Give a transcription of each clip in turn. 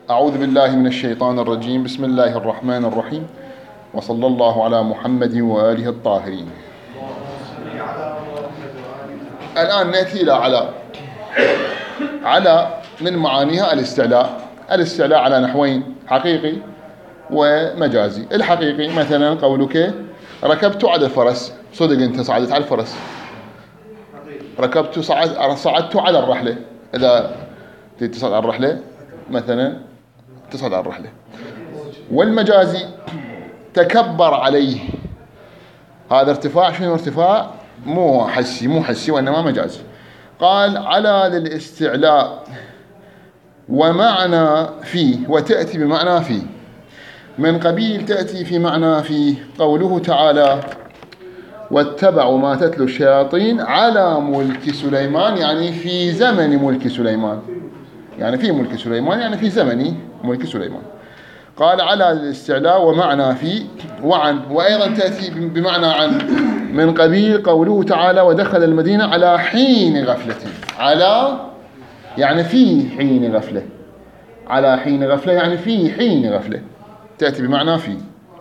أعوذ بالله من الشيطان الرجيم. بسم الله الرحمن الرحيم، وصلى الله على محمد وآله الطاهرين. الآن نأتي إلى على من معانيها الاستعلاء على نحوين: حقيقي ومجازي. الحقيقي مثلا قولك ركبت على الفرس، صدق أنت صعدت على الفرس. ركبت صعدت على الرحلة، إذا تصعد على الرحلة مثلا تصعد على الرحلة. والمجازي تكبر عليه، هذا ارتفاع. شنو ارتفاع؟ مو حسي وإنما مجازي. قال على للاستعلاء ومعنى فيه، وتأتي بمعنى فيه من قبيل تأتي في معنى فيه. قوله تعالى واتبعوا ما تتلو الشياطين على ملك سليمان، يعني في زمن ملك سليمان، يعني في ملك سليمان، يعني في زمن ملك سليمان. قال على الاستعلاء ومعنى في وعن، وأيضا تأتي بمعنى عن من قبيل قوله تعالى ودخل المدينة على حين غفلة. على يعني في حين غفلة، على حين غفلة يعني في حين غفلة، تأتي بمعنى في.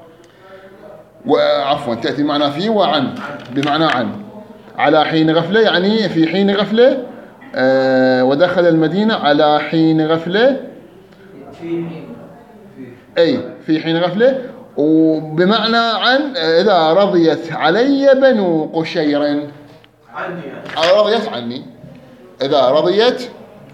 وعفوا تأتي بمعنى في وعن بمعنى عن. على حين غفلة يعني في حين غفلة. ودخل المدينة على حين غفلة، في حين غفلة. وبمعنى عن إذا رضيت علي بنو قشير، رضيت عني، إذا رضيت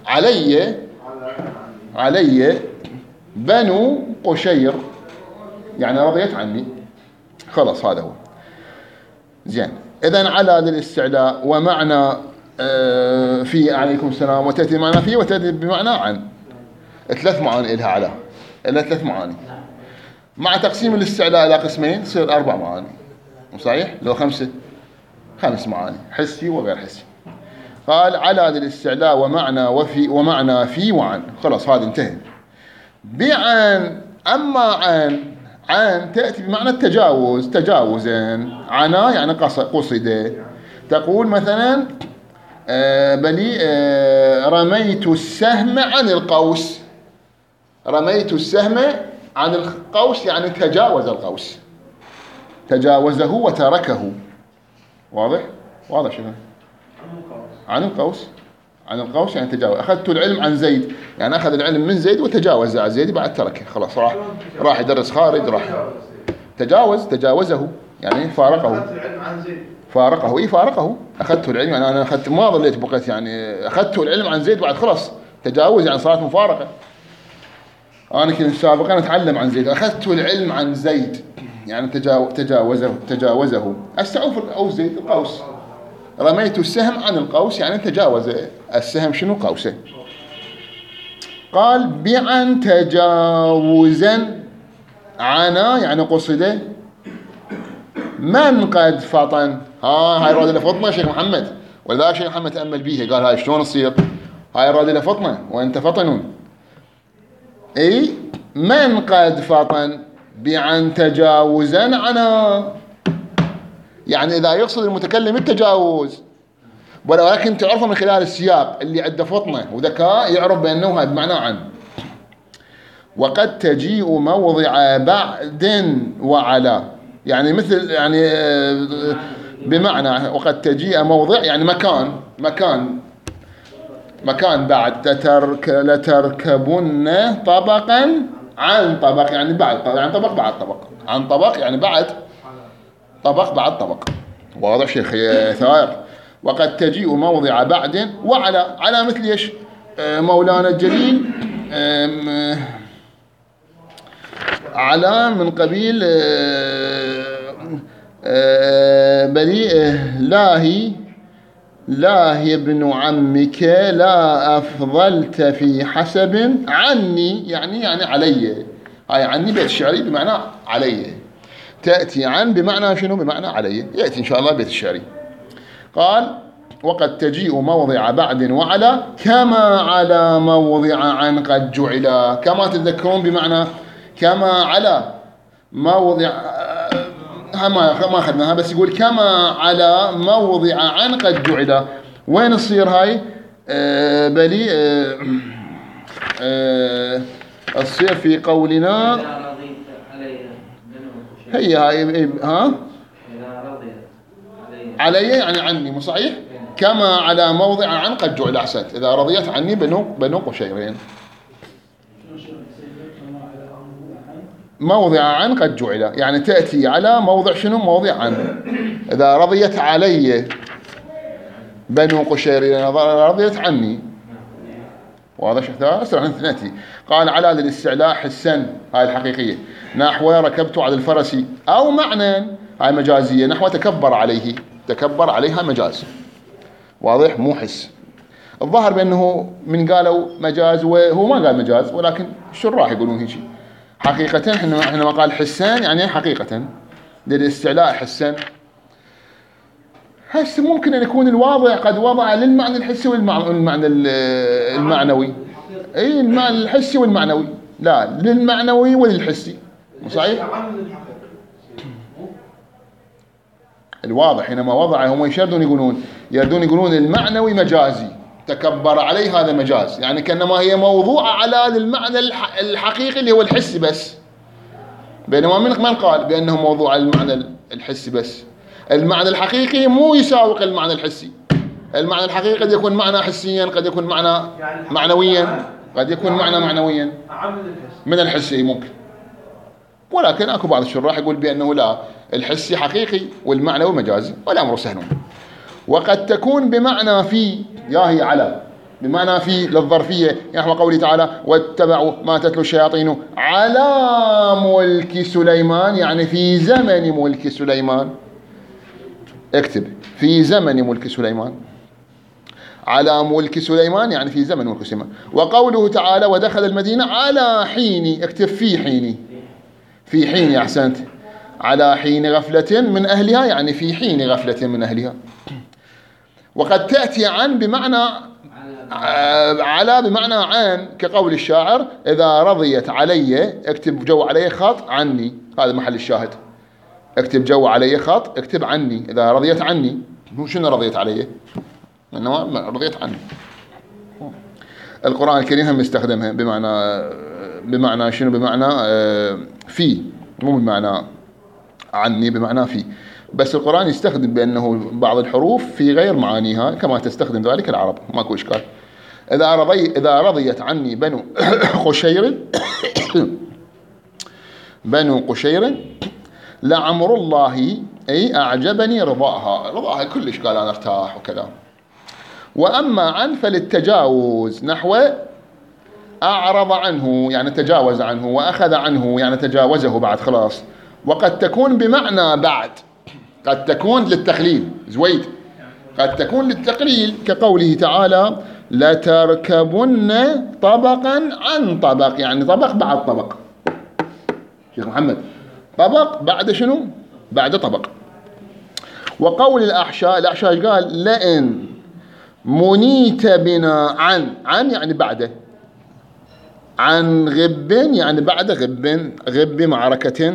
علي بنو قشير يعني رضيت عني، خلاص هذا هو. زين، إذن على للاستعلاء ومعنى في عليكم السلام، وتأتي بمعنى في وتأتي بمعنى عن. ثلاث معاني إلها على، إلها ثلاث معاني. مع تقسيم الاستعلاء إلى قسمين تصير 4 معاني، صحيح؟ لو 5 معاني، حسي وغير حسي. قال على للاستعلاء ومعنى وفي ومعنى في وعن، خلاص هذا انتهى. بعن، أما عن تأتي بمعنى التجاوز، تجاوزا. عنا يعني قصد. تقول مثلا بلي رميت السهم عن القوس. رميت السهم عن القوس يعني تجاوز القوس، تجاوزه وتركه. واضح شنو عن القوس؟ عن القوس يعني تجاوز. أخذت العلم عن زيد يعني أخذ العلم من زيد وتجاوز عن زيد، بعد تركه، خلاص راح يدرس خارج، راح تجاوزه يعني فارقه. فارقه. أخذت العلم يعني أنا أخذت، ما ظليت بقيت، يعني أخذت العلم عن زيد بعد خلاص تجاوز، يعني صارت مفارقة. أنا كنت سابقا أتعلم عن زيد، أخذت العلم عن زيد يعني تجاوزه. أستعوف أو زيد القوس. رميت السهم عن القوس يعني تجاوز السهم شنو؟ قوسه. قال بعن تجاوزا، عنا يعني قصده. من قد فطن، هاي الرادلة فطنة شيخ محمد، ولذلك شيخ محمد تأمل بيها قال هاي شلون تصير؟ هاي الرادلة فطنة وانت فطنون. اي من قد فطن بعن تجاوزا عنا، يعني إذا يقصد المتكلم التجاوز، ولكن تعرفه من خلال السياق اللي عنده فطنة وذكاء يعرف بأنه هذا بمعنى عن. وقد تجيء موضع بعد وعلى، يعني مثل يعني بمعنى وقد تجيء موضع يعني مكان بعد. لتركبن طبقا عن طبق يعني بعد، يعني طبق بعد طبق، عن طبق يعني بعد طبق بعد طبق. واضح شيخ ثائر؟ وقد تجيء موضع بعد وعلى، على مثل ايش؟ مولانا الجليل على من قبيل بلي لاهي ابن عمك لا أفضلت في حسب عني، يعني علي. هاي عني بيت الشعري بمعنى علي. تأتي عن بمعنى شنو؟ بمعنى علي. يأتي إن شاء الله بيت الشعري. قال وقد تجيء موضع بعد وعلى كما على موضع عن قد جعل. كما تذكرون بمعنى كما على موضع، ما أخذناها، بس يقول كما على موضع عن قد جعل. وين تصير هاي؟ بلي تصير في قولنا إذا رضيت عليها بنو هي هاي ها إذا رضيت علي يعني عني، مو صحيح؟ كما على موضع عن قد جعل. أحسنت. إذا رضيت عني بنو قشيرين. موضع عن قد جعل يعني تأتي على موضع شنو؟ موضع عن. إذا رضيت علي بنو قشيرين رضيت عني. وهذا شيء نأتي. قال على للاستعلاء حسا، هاي الحقيقية، نحو ركبت على الفرس، أو معنى، هاي مجازية، نحو تكبر عليه. تكبر عليها مجاز، واضح؟ مو حس. الظاهر بأنه من قالوا مجاز وهو ما قال مجاز، ولكن الشراح يقولون هيك. حقيقة احنا ما قال حسان يعني حقيقة للاستعلاء حسا. هسه ممكن أن يكون الواضع قد وضع للمعنى الحسي والمعنى المعنوي. اي المعنى الحسي والمعنوي، لا للمعنوي وللحسي، صحيح؟ الواضح حينما وضع هم يردون يقولون المعنوي مجازي، تكبر عليه هذا مجاز، يعني كأنما هي موضوعة على للمعنى الحقيقي اللي هو الحسي بس، بينما من قال بأنه موضوع على المعنى الحسي بس. المعنى الحقيقي مو يساوق المعنى الحسي. المعنى الحقيقي قد يكون معنى حسيا، قد يكون معنى معنويا، قد يكون معنى معنويا من الحسي ممكن. ولكن اكو بعض الشراح يقول بأنه لا، الحسي حقيقي والمعنوي مجازي، والأمر سهل. وقد تكون بمعنى في، يا هي على، بمعنى في للظرفية، نحو قوله تعالى واتبعوا ما تتلو الشياطين على ملك سليمان، يعني في زمن ملك سليمان. اكتب في زمن ملك سليمان، على ملك سليمان يعني في زمن ملك سليمان. وقوله تعالى ودخل المدينة على حين، اكتب في حين، في حين، أحسنت، على حين غفلة من أهلها يعني في حين غفلة من أهلها. وقد تأتي عن بمعنى على بمعنى عن، كقول الشاعر إذا رضيت علي، اكتب جو علي خط عني، هذا محل الشاهد. اكتب جو علي خط، اكتب عني، إذا رضيت عني. شنو رضيت علي؟ إنما رضيت عني. القرآن الكريم هم يستخدمها بمعنى شنو؟ بمعنى في، مو بمعنى عني، بمعنى في. بس القرآن يستخدم بأنه بعض الحروف في غير معانيها كما تستخدم ذلك العرب، ماكو إشكال. إذا رضيت عني بنو قشير بنو قشير لعمر الله أي أعجبني رضاها كلش، قال أنا ارتاح وكذا. وأما عن فللتجاوز، نحو أعرض عنه يعني تجاوز عنه، وأخذ عنه يعني تجاوزه بعد خلاص. وقد تكون بمعنى بعد، قد تكون للتقليل، زويد، قد تكون للتقليل، كقوله تعالى لتركبن طبقا عن طبق، يعني طبق بعد طبق. شيخ محمد، طبق بعد شنو؟ بعد طبق. وقول الأحشاء قال لئن منيت بنا عن يعني بعده، عن غب يعني بعد غب معركة،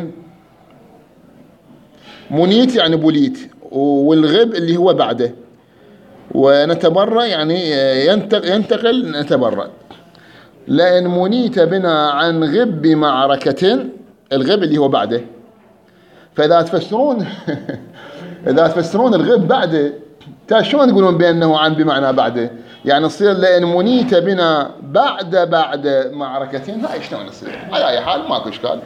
منيت يعني بليت، والغب اللي هو بعده، ونتبرأ يعني ينتقل نتبرأ. لأن منيت بنا عن غب معركة، الغب اللي هو بعده. فإذا تفسرون إذا تفسرون الغب بعده، شلون تقولون بأنه عن بمعنى بعده؟ يعني تصير لأن منيت بنا بعد معركتين، هاي شلون يصير؟ على أي حال ماكو إشكال.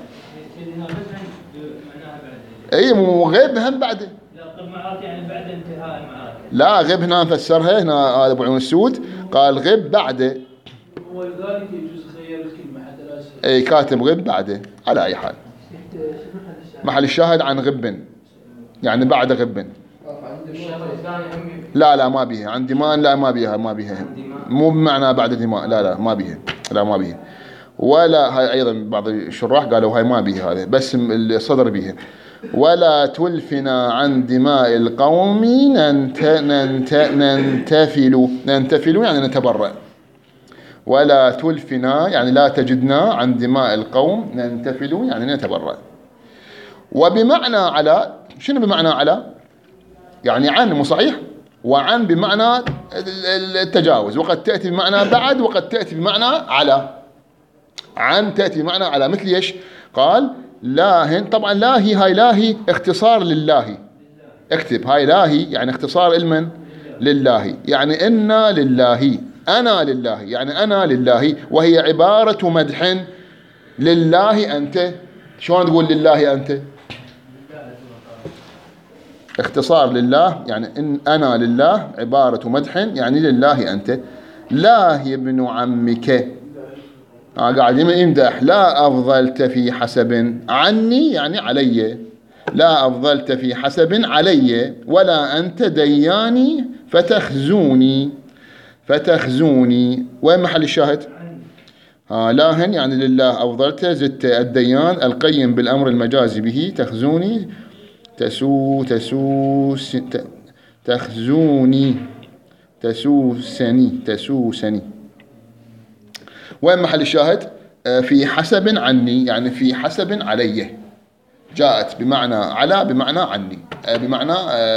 اي مو غيب هم بعده. لا غيب معركة يعني بعد انتهاء المعركة. لا غيب هنا نفسرها هنا، هذا ابو عيون السود قال غيب بعده. ولذلك يجوز خير الكلمة حتى لا يصير. اي كاتب غيب بعده على اي حال. محل الشاهد عن غب يعني بعد غب. لا ما بيها عن دماء، لا ما بيها مو بمعنى بعد دماء، لا ما بيها، لا ما بيها. ولا هاي ايضا بعض الشراح قالوا هاي ما بيها، هذا بس الصدر بيها. ولا تلفنا عن دماء القوم ننتفل يعني نتبرأ. ولا تلفنا يعني لا تجدنا عن دماء القوم ننتفل يعني نتبرأ. وبمعنى على، شنو بمعنى على؟ يعني عن، مو صحيح؟ وعن بمعنى التجاوز، وقد تأتي بمعنى بعد، وقد تأتي بمعنى عن تأتي بمعنى على، مثل ايش؟ قال لاهن، طبعا لاهي، هاي لاهي اختصار لله، اكتب هاي لاهي يعني اختصار لمن؟ لله، يعني إنا لله، أنا لله، يعني أنا لله، وهي عبارة مدح لله أنت. شلون تقول لله أنت؟ اختصار لله، يعني إن أنا لله عبارة مدح يعني لله أنت. لا هي ابن عمك، قاعد يمدح. لا أفضلت في حسب عني يعني علي، لا أفضلت في حسب علي، ولا أنت دياني فتخزوني، فتخزوني. وين محل الشاهد؟ لاهن يعني لله أفضلت، زدت الديان القيم بالأمر المجازي به، تخزوني تخزوني تسوسني. وين محل الشاهد؟ في حسب عني يعني في حسب علي، جاءت بمعنى على بمعنى عني، بمعنى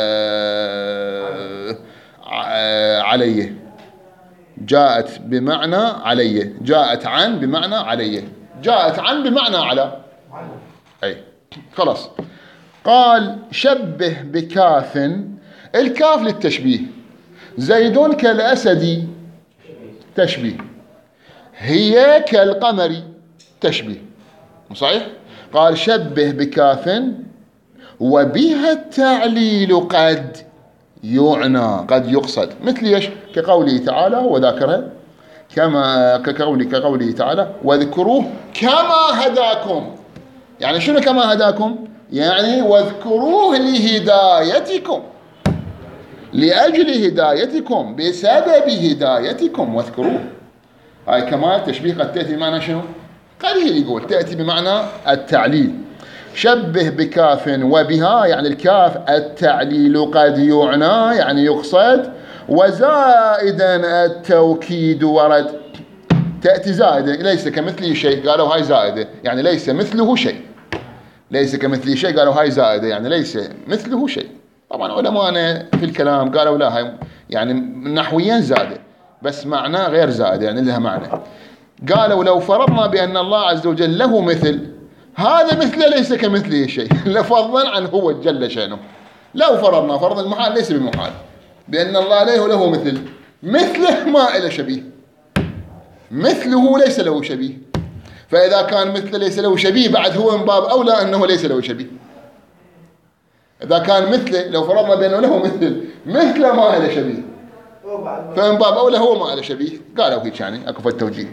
علي، جاءت بمعنى علي، جاءت عن بمعنى علي، جاءت عن بمعنى على. أي خلاص. قال شبه بكاف، الكاف للتشبيه، زيد كالأسد تشبيه، هي كالقمر تشبيه، صحيح؟ قال شبه بكاف وبها التعليل قد يعنى، قد يقصد، مثل ايش؟ كقوله تعالى وذاكرها، كما كقوله تعالى واذكروه كما هداكم. يعني شنو كما هداكم؟ يعني واذكروه لهدايتكم، لأجل هدايتكم، بسبب هدايتكم واذكروه. هاي كمال تشبيه قد تأتي بمعنى شنو؟ قليل، يقول تأتي بمعنى التعليل. شبه بكاف وبها يعني الكاف التعليل قد يعنى يعني يقصد، وزائدا التوكيد ورد، تأتي زائدة، ليس كمثله شيء، قالوا هاي زائدة يعني ليس مثله شيء، ليس كمثله شيء قالوا هاي زائدة يعني ليس مثله شيء. طبعا علماءنا في الكلام قالوا لا، هاي يعني نحويا زائدة بس معناه غير زائدة، يعني لها معنى. قالوا لو فرضنا بأن الله عز وجل له مثل، هذا مثله ليس كمثله شيء لفضلا عنه هو جل شأنه. لو فرضنا فرض المحال ليس بمحال بأن الله له مثل، مثله ما له شبيه، مثله ليس له شبيه، فإذا كان مثله ليس له شبيه بعد هو من باب أولى أنه ليس له شبيه. إذا كان مثله، لو فرضنا بأنه له مثله ما له شبيه، فمن باب أولى هو ما له شبيه. قالوا هيك يعني أكو التوجيه.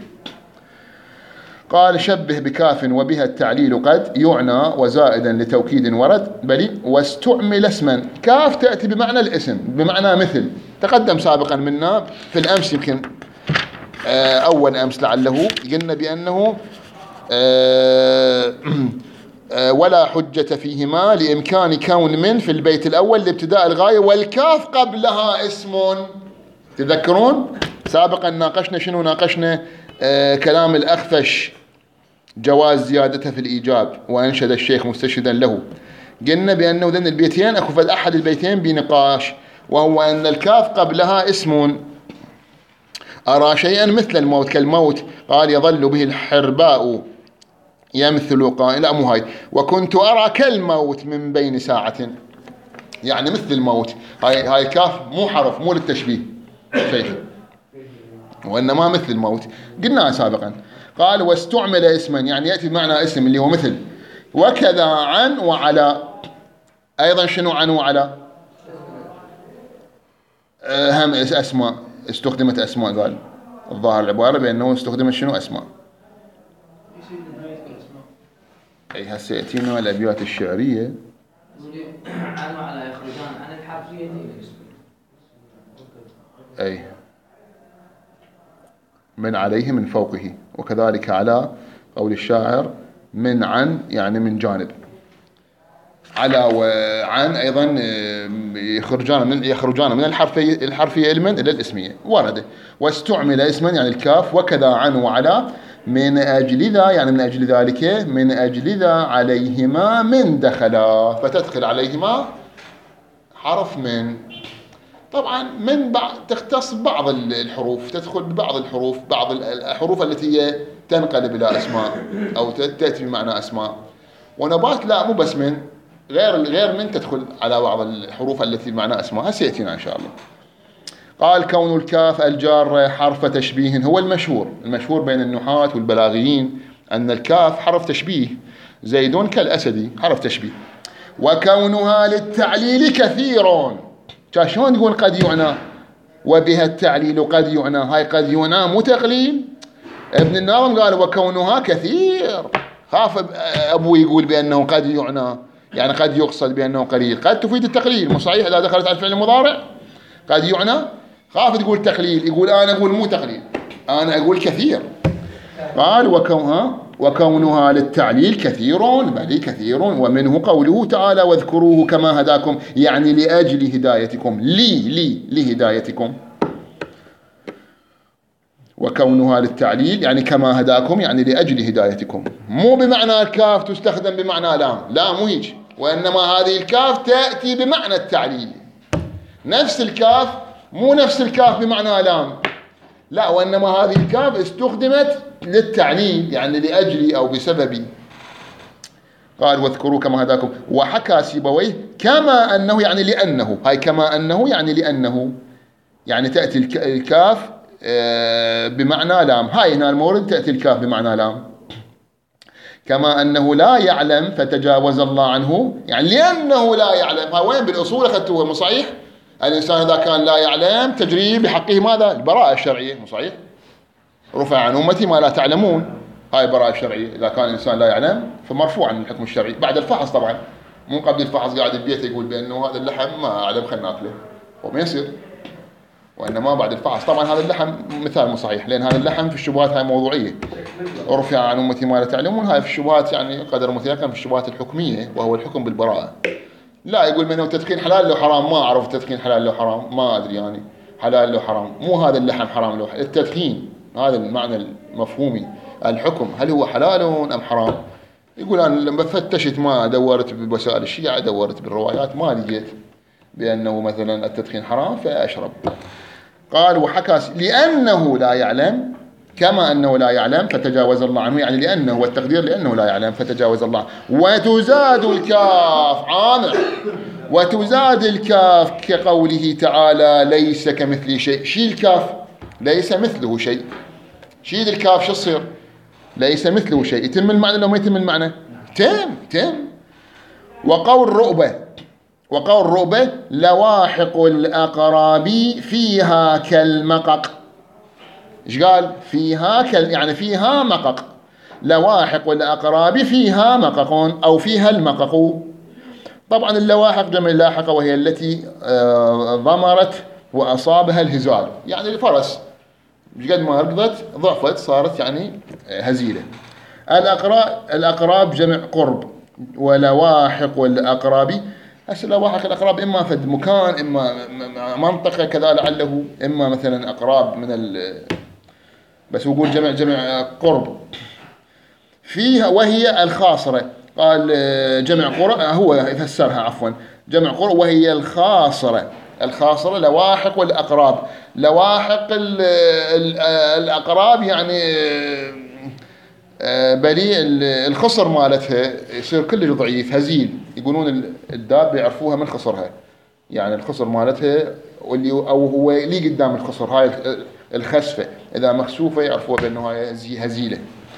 قال شبه بكاف وبها التعليل قد يعنى وزائدا لتوكيد ورد، بل واستعمل اسما، كاف تأتي بمعنى الاسم بمعنى مثل، تقدم سابقا منا في الأمس، يمكن أول أمس لعله قلنا بأنه ولا حجة فيهما لإمكان كون من في البيت الأول لابتداء الغاية، والكاف قبلها اسم. تذكرون سابقا ناقشنا شنو؟ ناقشنا كلام الأخفش جواز زيادته في الإيجاب، وأنشد الشيخ مستشهدا له. قلنا بأنه ذن البيتين أكو في أحد البيتين بنقاش، وهو أن الكاف قبلها اسم. أرى شيئا مثل الموت كالموت، قال يظل به الحرباء يمثل لا مو هاي، وكنت أرى كالموت من بين ساعة، يعني مثل الموت. هاي كاف مو حرف، مو للتشبيه شيخ، وإنما مثل الموت، قلناها سابقا. قال واستعمل اسما يعني يأتي بمعنى اسم اللي هو مثل، وكذا عن وعلى. أيضا شنو عن وعلى؟ هم أسماء، استخدمت أسماء. قال الظاهر العبارة بأنه استخدمت شنو؟ أسماء. أي هسه يأتينا الأبيات الشعرية. عن وعلى يخرجان عن الحرفية. أي من عليه من فوقه، وكذلك على قول الشاعر من عن يعني من جانب، على وعن أيضا يخرجان من الحرفية المن إلى الاسمية. ورد واستعمل اسما يعني الكاف، وكذا عن وعلى من أجل ذا يعني من أجل ذلك، من أجل ذا عليهما من دخلا، فتدخل عليهما حرف من، طبعا من بعض تختص بعض الحروف، تدخل ببعض الحروف، بعض الحروف التي هي تنقلب إلى أسماء أو تأتي بمعنى أسماء. ونبات لا، مو بس من، غير من تدخل على بعض الحروف التي بمعنى أسماء، سيأتينا إن شاء الله. قال كون الكاف الجار حرف تشبيه هو المشهور بين النحاة والبلاغيين أن الكاف حرف تشبيه، زيد كالأسد حرف تشبيه. وكونها للتعليل كثير، شلون تقول قد يعنى وبها التعليل قد يعنى، هاي قد يعنى مو تقليل. ابن الناظم قال وكونها كثير، خاف أبوي يقول بأنه قد يعنى يعني قد يقصد بأنه قليل، قد تفيد التقليل، مو صحيح إذا دخلت على الفعل المضارع قد يعنى، خاف تقول تقليل، يقول أنا أقول مو تقليل، أنا أقول كثير. قال وكونها للتعليل كثير، بل كثير. ومنه قوله تعالى واذكروه كما هداكم، يعني لأجل هدايتكم، لهدايتكم. وكونها للتعليل يعني كما هداكم، يعني لأجل هدايتكم، مو بمعنى الكاف تستخدم بمعنى لام، لا مو هيك، وإنما هذه الكاف تأتي بمعنى التعليل، نفس الكاف، مو نفس الكاف بمعنى لام، لا، وإنما هذه الكاف استخدمت للتعليل يعني لأجل أو بسبب. قال واذكروا كما هداكم. وحكى سيبويه كما أنه يعني لأنه، هاي كما أنه يعني لأنه، يعني تأتي الكاف بمعنى لام، هاي هنا المورد تأتي الكاف بمعنى لام. كما أنه لا يعلم فتجاوز الله عنه، يعني لأنه لا يعلم، ها وين بالأصول أخذتوها؟ مو صحيح؟ الإنسان إذا كان لا يعلم تجري بحقه ماذا؟ البراءة الشرعية، مو صحيح؟ رفع عن أمتي ما لا تعلمون، هاي براءة الشرعية، إذا كان الإنسان لا يعلم فمرفوع عن الحكم الشرعي بعد الفحص طبعا، مو قبل الفحص قاعد ببيته يقول بأنه هذا اللحم ما أعلم خلنا ناكله، وما يصير، وإنما بعد الفحص. طبعا هذا اللحم مثال مو صحيح، لأن هذا اللحم في الشبهات هاي موضوعية، رفع عن أمتي ما لا تعلمون، هاي في الشبهات يعني قدر متيقن في الشبهات الحكمية، وهو الحكم بالبراءة. لا يقول منه التدخين حلال لو حرام، ما أعرف التدخين حلال لو حرام، ما أدري يعني حلال لو حرام، مو هذا اللحم حرام لو التدخين، هذا المعنى المفهومي، الحكم هل هو حلال أم حرام. يقول أنا لما فتشت ما دورت بوسائل الشيعة، دورت بالروايات ما لقيت بأنه مثلا التدخين حرام فأشرب. قال وحكى لأنه لا يعلم، كما أنه لا يعلم فتجاوز الله عنه، يعني لأنه، والتقدير لأنه لا يعلم فتجاوز الله. وتزاد الكاف عامر، وتزاد الكاف كقوله تعالى ليس كمثله شيء، شيل الكاف ليس مثله شيء، شيل الكاف شو تصير؟ ليس مثله شيء، يتم المعنى لو ما يتم المعنى؟ تم. وقول رؤبة لواحق الأقراب فيها كالمقق، ايش قال؟ فيها يعني فيها مقق، لواحق الأقراب فيها مقق أو فيها المقق. طبعا اللواحق جمع لاحقة، وهي التي ضمرت وأصابها الهزال، يعني الفرس قد ما ركضت ضعفت صارت يعني هزيلة. الأقراب جمع قرب، ولواحق الأقراب، هسه لواحق الأقراب إما فد مكان، إما منطقة كذا لعله، إما مثلا أقراب من بس يقول جمع قرب. فيها وهي الخاصرة، قال جمع قرى، هو يفسرها عفوا، جمع قرى وهي الخاصرة لواحق والأقراب. لواحق الأقراب يعني بليء الخصر مالتها يصير كلش ضعيف هزيل، يقولون الدابة يعرفوها من خصرها، يعني الخصر مالتها واللي أو هو اللي قدام الخصر، هاي الخسفة إذا مخسوفة يعرفوها بأنه هاي هزيلة.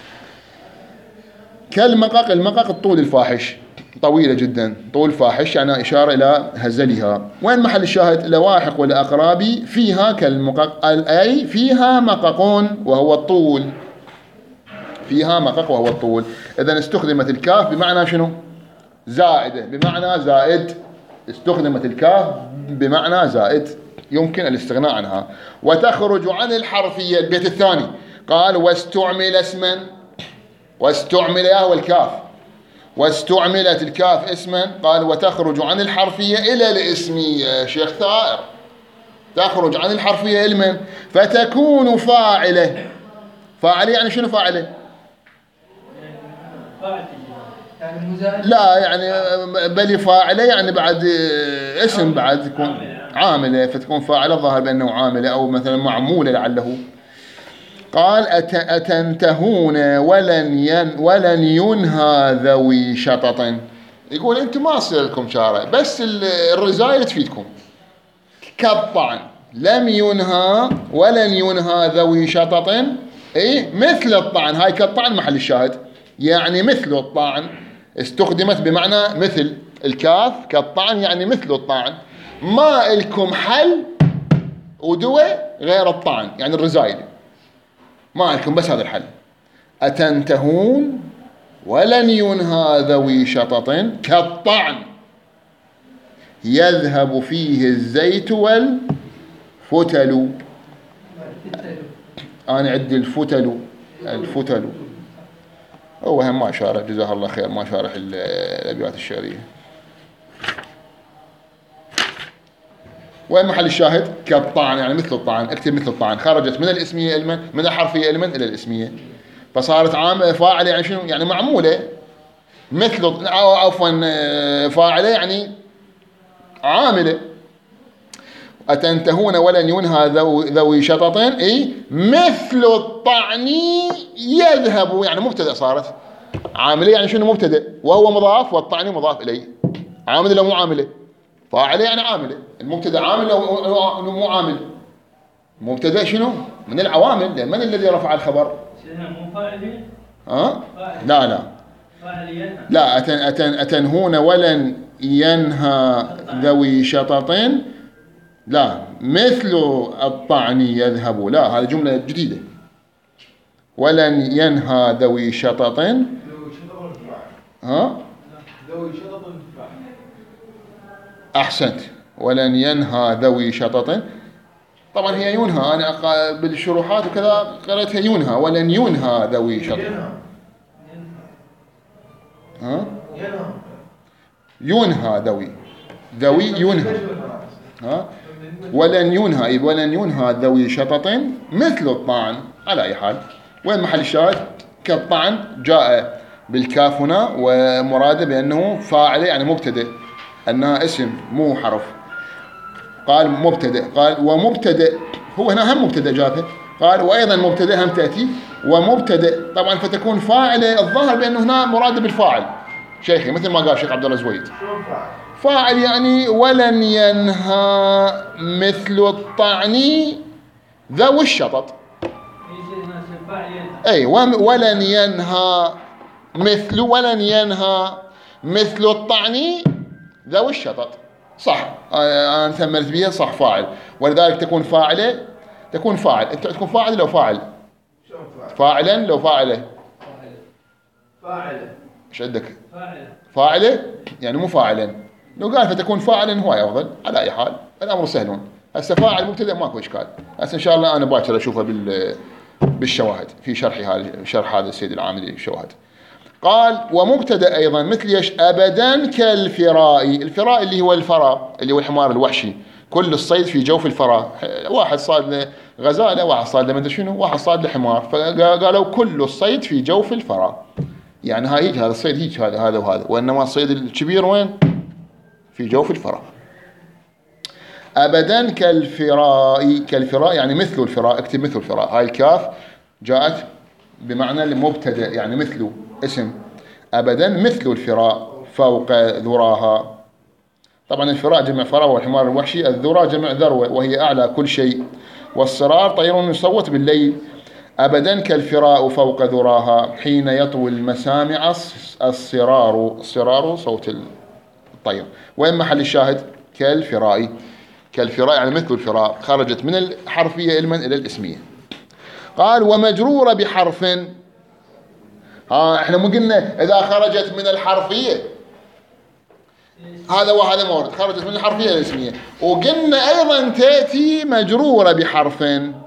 كالمقق، المقق الطول الفاحش، طويلة جدا، طول فاحش يعني إشارة إلى هزلها. وين محل الشاهد؟ لواحق والأقراب فيها كالمقق، أي فيها مقق وهو الطول، فيها مقق وهو الطول. إذن استخدمت الكاف بمعنى شنو؟ زائدة، بمعنى زائد، استخدمت الكاف بمعنى زائد يمكن الاستغناء عنها. وتخرج عن الحرفية، البيت الثاني قال واستعمل اسما، واستعمل ياهو الكاف، واستعملت الكاف اسما، قال وتخرج عن الحرفية إلى الاسمية. شيخ ثائر تخرج عن الحرفية إلى من؟ فتكون فاعلة. فاعلة يعني شنو فاعلة؟ لا يعني بل فاعلة يعني بعد اسم بعد يكون عاملة، فتكون فاعلة الظاهر بأنه عاملة أو مثلا معمولة لعله. قال أتنتهون ولن ينهى ذوي شطط. يقول أنتم ما يصير لكم شارع، بس الرزاية تفيدكم. كالطعن، لم ينهى ولن ينهى ذوي شطط، اي مثل الطعن. هاي كالطعن محل الشاهد، يعني مثل الطعن، استخدمت بمعنى مثل. الكاف كالطعن يعني مثل الطعن. ما لكم حل ودواء غير الطعن، يعني الرزايد ما لكم بس هذا الحل. أتنتهون ولن ينهى ذوي شطط كالطعن يذهب فيه الزيت والفتل. أنا عندي الفتل. هو هم ما شارح، جزاه الله خير، ما شارح الأبيات الشعرية. وين محل الشاهد؟ كالطعن يعني مثل الطعن. اكتب مثل الطعن، خرجت من الاسمية المن، من الحرفية المن إلى الاسمية، فصارت عامة فاعلة يعني شنو؟ يعني معمولة. مثل عفوا فاعلة يعني عاملة. أتنتهون ولن ينهى ذوي شطط، اي مثل الطعن يذهب، يعني مبتدأ صارت عاملة، يعني شنو؟ مبتدأ وهو مضاف والطعن مضاف إليه. عاملة لو مو عاملة؟ فاعلة يعني عاملة. المبتدأ عامل لو مو عامل؟ مبتدأ شنو؟ من العوامل، لأن من الذي رفع الخبر؟ مو فاعل. لا لا. أتنهون ولن ينهى ذوي شطط، لا مثل الطعن يذهب، لا هذه جملة جديدة. ولن ينهى ذوي شطط، ذوي شطط. أحسنت. ولن ينهى ذوي شطط، طبعا هي ينهى، أنا بالشروحات وكذا قرأتها ينهى، ولن ينهى ذوي شطط. ينهى ذوي ينهى. ولن ينهى ذوي شطط مثل الطعن. على أي حال، وين محل الشاهد؟ كالطعن جاء بالكاف هنا، ومراده بأنه فاعل يعني مبتدئ، أنها اسم مو حرف. قال مبتدئ، قال ومبتدئ، هو هنا هم مبتدئ جاته. قال وأيضا مبتدئ هم تأتي ومبتدئ، طبعا فتكون فاعلة. الظاهر بأنه هنا مراده بالفاعل شيخي، مثل ما قال الشيخ عبد الله الزويد. فاعل يعني ولن ينهى مثل الطعن ذوي الشطط. أي ولن ينهى مثل الطعن ذوي الشطط. صح، أنا ثمرت بها صح، فاعل. ولذلك تكون فاعلة، تكون فاعل. أنت تكون فاعل لو فاعل، فاعلا لو فاعلة. ايش عندك؟ فاعلة يعني مو فاعلا. لو قال فتكون فاعلا هو أفضل. على أي حال الأمر سهل. هسه فاعل مبتدأ ماكو إشكال. هسه إن شاء الله أنا باكر أشوفه بالشواهد في شرح هذا السيد العاملي الشواهد. قال ومبتدأ أيضا مثل يش أبدا كالفراء. الفراء اللي هو الفراء، اللي هو الحمار الوحشي. كل الصيد في جوف الفراء. واحد صاد له غزالة، واحد صاد له مدري شنو، واحد صاد له حمار، فقالوا كل الصيد في جوف الفراء. يعني هاي هذا الصيد هيك هذا وهذا، وإنما الصيد الكبير وين؟ في جوف الفراء. أبدا كالفراء يعني مثل الفراء. اكتب مثل الفراء. هاي الكاف جاءت بمعنى المبتدأ يعني مثله اسم. أبدا مثل الفراء فوق ذراها. طبعا الفراء جمع فراء والحمار الوحشي. الذرى جمع ذروة وهي أعلى كل شيء. والصرار طير يصوت بالليل. أبدا كالفراء فوق ذراها حين يطوي المسامع الصرار صوت الطير. وين محل الشاهد؟ كالفراء يعني مثل الفراء، خرجت من الحرفية المن إلى الاسمية. قال ومجرورة بحرف. احنا مو قلنا إذا خرجت من الحرفية هذا وهذا مورد، خرجت من الحرفية إلى الاسمية. وقلنا أيضا تأتي مجرورة بحرف.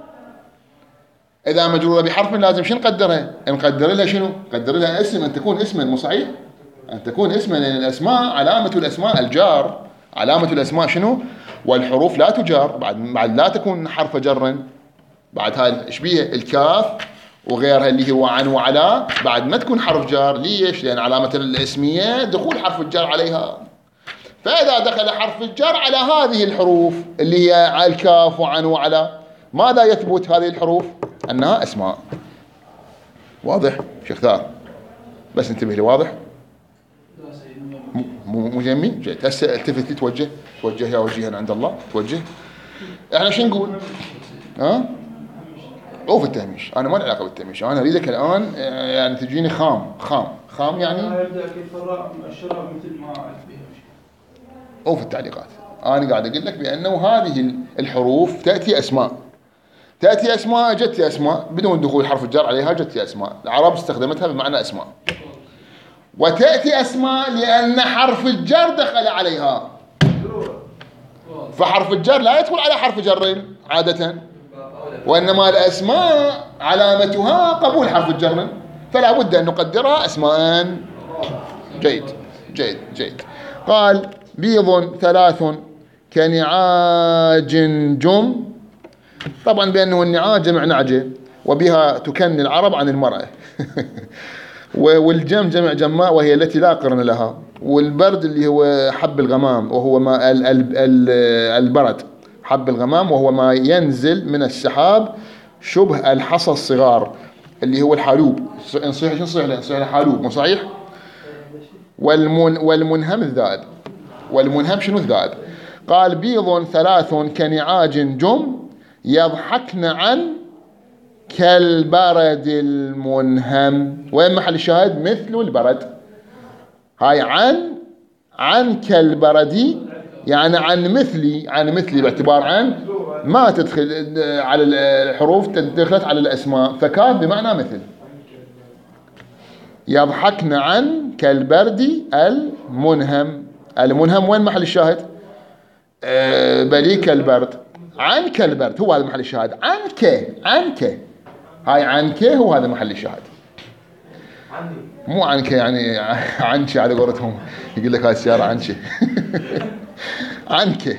إذا مجرورة بحرف لازم شنو نقدرها؟ نقدر لها شنو؟ نقدر لها اسم، أن تكون اسما. مو صحيح؟ أن تكون اسما، لأن الأسماء علامة الأسماء الجار. علامة الأسماء شنو؟ والحروف لا تجار، بعد لا تكون حرف جر. بعد هاي إيش بيها؟ الكاف وغيرها اللي هو عن وعلى، بعد ما تكون حرف جار. ليش؟ لأن علامة الاسمية دخول حرف الجار عليها. فإذا دخل حرف الجر على هذه الحروف اللي هي على الكاف وعن وعلى، ماذا يثبت هذه الحروف؟ أنها أسماء. واضح شيخ ثار؟ بس انتبه لي. واضح؟ مو جميل؟ جيد. هسه التفت لي، توجه يا وجيها عند الله، توجه. احنا شو نقول؟ ها؟ عوف التهميش، انا ما لي علاقه بالتهميش، انا اريدك الان يعني تجيني خام يعني. الشراب مثل ما عوف التعليقات. انا قاعد اقول لك بانه هذه الحروف تاتي اسماء، جت اسماء بدون دخول حرف الجر عليها، جت اسماء، العرب استخدمتها بمعنى اسماء. وتاتي اسماء لان حرف الجر دخل عليها، فحرف الجر لا يدخل على حرف جر عاده، وإنما الأسماء علامتها قبول حرف الجر، فلا بد أن نقدرها أسماء. جيد. قال بيض 3 كنعاج جم. طبعا بأنه النعاج جمع نعجة، وبها تكني العرب عن المرأة. والجم جمع جماء، وهي التي لا قرن لها. والبرد اللي هو حب الغمام، وهو ما البرد حب الغمام، وهو ما ينزل من السحاب شبه الحصى الصغار اللي هو الحالوب. نصيح شو نصيح له؟ نصيح له حالوب، مو صحيح؟ والمنهم الذائب. والمنهم شنو الذائب؟ قال بيض 3 كنعاج جم يضحكن عن كالبرد المنهم. وين محل الشاهد؟ مثل البرد. هاي عن كالبرد يعني عن مثلي باعتبار عن ما تدخل على الحروف، دخلت على الأسماء، فكان بمعنى مثل. يضحكن عن كالبرد المنهم وين محل الشاهد؟ بليك البرد، عنك البرد هو هذا محل الشاهد. عنك هاي عنك هو هذا محل الشاهد، مو عنك يعني عنك على قولتهم، يقول لك هاي السيارة عنك. عنك.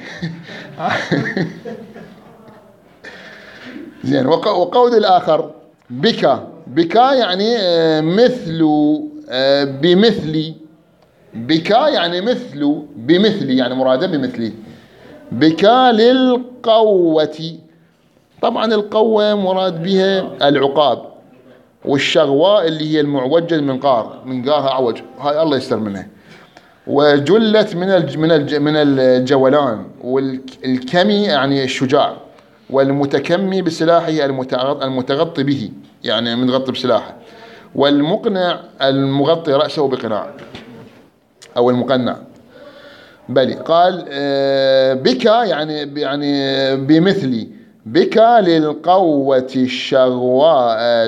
زين. وقول الآخر بك يعني مثل بمثلي. بك يعني مثل بمثلي، يعني مراده بمثلي. بك للقوة. طبعا القوة مراد بها العقاب، والشغواء اللي هي المعوجة من قارها أعوج، هاي الله يستر منها. وجلت من الجولان. والكمي يعني الشجاع. والمتكمي بسلاحه المتغطي به، يعني متغطي بسلاحه. والمقنع المغطي رأسه بقناع أو المقنع. بلي. قال بك يعني بمثلي. بك للقوة الشغواء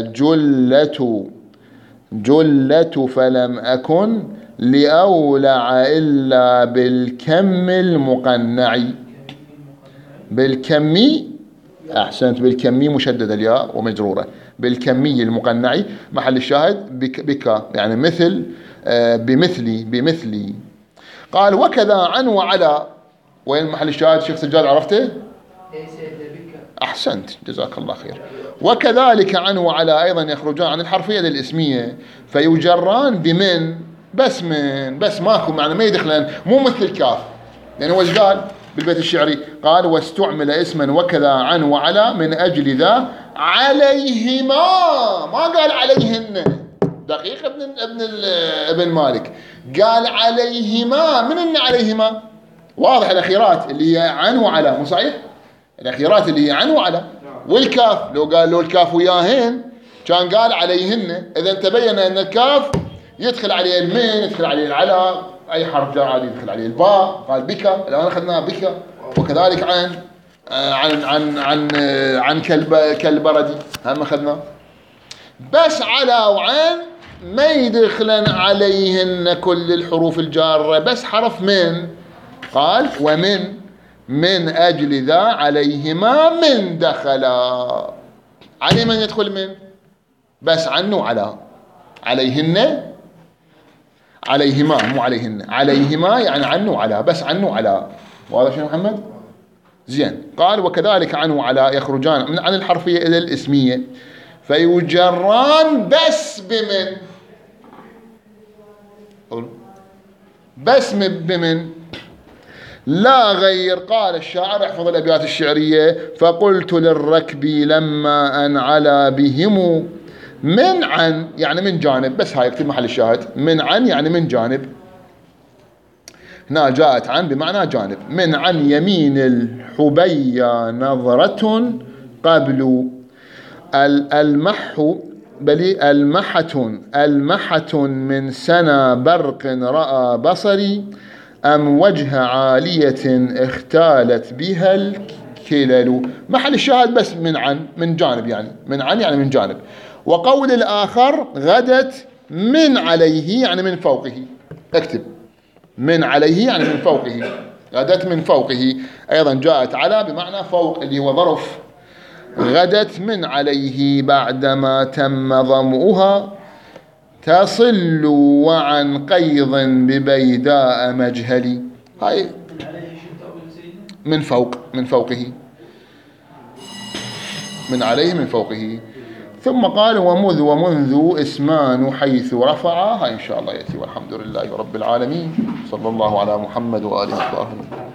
جلة فلم أكن لأولع إلا بالكم المقنع. بالكمي، أحسنت، بالكمي مشدد الياء ومجرورة، بالكمي المقنع محل الشاهد بك يعني مثل بمثلي. قال وكذا عن وعلى. وين محل الشاهد شيخ سجاد؟ عرفته؟ أحسنت، جزاك الله خير. وكذلك عن وعلى أيضا يخرجان عن الحرفية للإسمية، فيجران بمن، بس ماكو معنى، ما يدخلن، مو مثل الكاف. يعني هو ايش قال بالبيت الشعري؟ قال واستعمل اسما وكذا عن وعلى من أجل ذا عليهما، ما قال عليهن. دقيق ابن مالك قال عليهما. من إن عليهما؟ واضح الأخيرات اللي هي عن وعلى، مو صحيح؟ الأخيرات اللي هي عن وعلى. والكاف لو قال له الكاف وياهن كان قال عليهن. إذا تبين أن الكاف يدخل عليه المن، يدخل عليه العلى، أي حرف جر عادي يدخل عليه الباء. قال بك، الآن أخذناها بك. وكذلك عن كالبردي هم أخذنا. بس على وعن ما يدخلن عليهن كل الحروف الجارة، بس حرف من. قال من أجل ذا عليهما من دخلا. علي من يدخل من؟ بس عنه على. عليهن، عليهما مو عليهن، عليهما يعني عنه على، بس عنه على. واضح شنو محمد؟ زين. قال وكذلك عنه على يخرجان عن الحرفية إلى الاسمية، فيجران بس بمن. بس بمن لا غير. قال الشاعر، احفظ الأبيات الشعرية: فقلت للركب لما أن علا بهم من عن، يعني من جانب، بس هاي اكتب محل الشاهد، من عن يعني من جانب، هنا جاءت عن بمعنى جانب. من عن يمين الحبيا نظرة قبل المح بلي المحة من سنا برق رأى بصري أم وجه عالية اختالت بها الكلل. محل الشاهد بس من عن، من جانب، يعني من عن يعني من جانب. وقول الآخر: غدت من عليه يعني من فوقه. اكتب من عليه يعني من فوقه، غدت من فوقه. أيضا جاءت على بمعنى فوق اللي هو ظرف. غدت من عليه بعدما تم ظمؤها تصل وعن قيض ببيداء مجهلي. هاي من فوق، من فوقه، من عليه من فوقه. ثم قال: ومذ ومنذ اسمان حيث رفعا. هاي إن شاء الله يأتي. والحمد لله رب العالمين، صلى الله على محمد وآله الطاهرين.